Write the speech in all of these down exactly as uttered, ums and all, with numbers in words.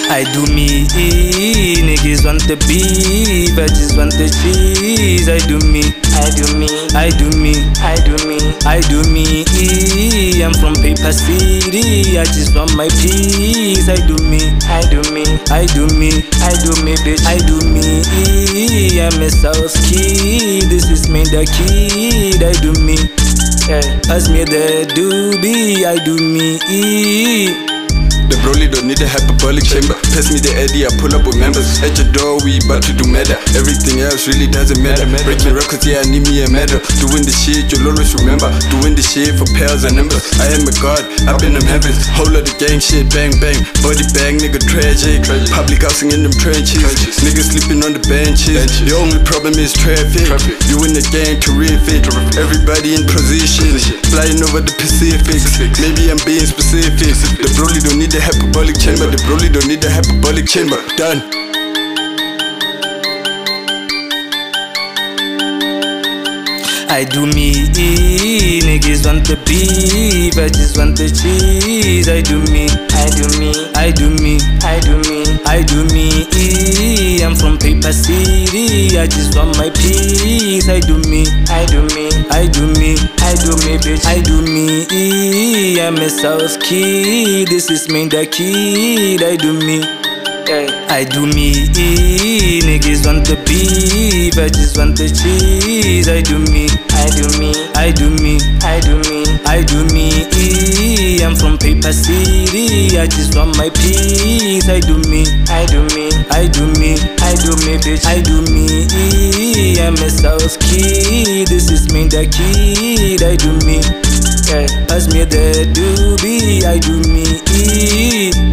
I do me, niggas want the beef, I just want the cheese. I do me, I do me, I do me, I do me, I do me. I'm from Paper City, I just want my peace. I do me, I do me, I do me, I do me, bitch. I do me, I'm a South kid. This is me the kid. I do me, yeah. Pass me the doobie. I do me. The Broly don't need a hyperbolic chamber. Pass me the Eddie, I pull up with members. At your door, we about to do meta. Everything else really doesn't matter. Breaking records, yeah, I need me a medal. Doing the shit, you'll always remember. Doing the shit for pals and numbers. I am a god, I've been them heavens. Whole lot of gang shit, bang bang. Body bang, nigga tragic. Public housing in them trenches. Niggas sleeping on the benches. The only problem is traffic. You in the game, terrific. Everybody in position. Flying over the Pacific. Maybe I'm being specific. The Broly don't need a hyperbolic chamber. The Broly don't need a hyperbolic chamber. Done. I do me, niggas want the beef, I just want the cheese. I do me, I do me, I do me, I do me, I do me. I'm from Paper City, I just want my peace. I do me, I do me, I do me, I do me, bitch. I do me, I'm a South kid. This is me the kid. I do me, I do me, niggas want the beef, I just want the cheese. I do me, I do me, I do me, I do me, I do me. I'm from Paper City, I just want my peace. I do me, I do me, I do me, I do me, bitch. I do me, I'm a South kid. This is me the kid. I do me, pass me the doobie. I do me.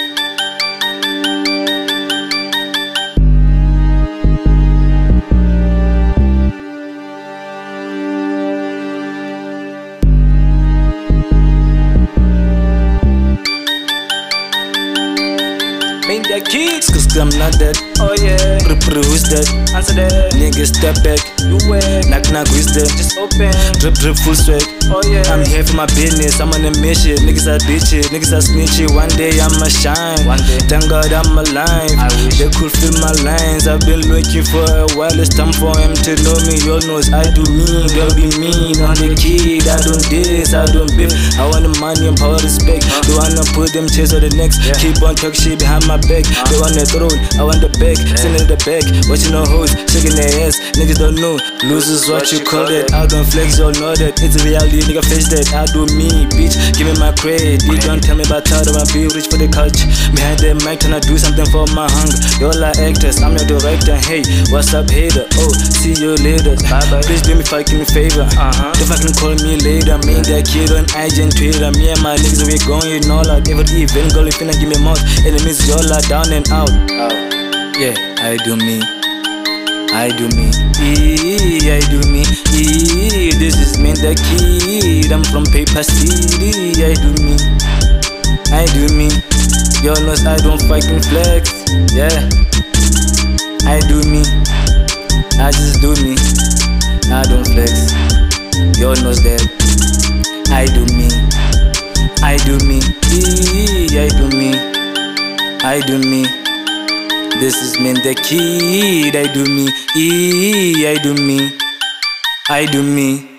Make that kicks, cause I'm not that. Oh yeah. Pr pr who's that? Answer that. Niggas step back. You wait. Knock knock who's that? Just open. Drip drip full swag. Oh yeah. I'm here for my business. I'm on a mission. Niggas are bitches. Niggas are snitchy. One day I'ma shine. One day. Thank God I'm alive. I wish they could feel my lines. I've been looking for a while. It's time for him to know me. Y'all knows I do me. Don't be mean. I'm the kid. I don't this. I don't beef. I want the money and power, respect. Uh. Don't wanna put them chairs on the necks. Yeah. Keep on talk shit behind my back. Uh. They want the throne, I want the back. Yeah. Send in the back, watching the hoes, shaking their ass. Niggas don't know, losers what, what you call it. I don't flex, y'all know that. It's a reality, nigga face that. I do me, bitch, give me my credit. You don't tell me about how I be rich for the couch. Behind the mic, tryna do something for my hunger. Y'all are actors, I'm your director. Hey, what's up, hater? Oh, see you later. Bye bye. Please do me fucking favor. Uh-huh. Don't fucking call me later. Me that kid on I G and Twitter. Me and my niggas, we going, you know, like every event, girl, if you finna give me mouth. Enemies, y'all are down and out. Oh. Yeah, I do me, I do me, I do me. This is me the kid. I'm from Paper City. I do me, I do me. Y'all knows I don't fucking flex. Yeah, I do me, I just do me. I don't flex. Y'all knows that. I do me, I do me, I do me, I do me. This is me the kid. I do me, I do me, I do me.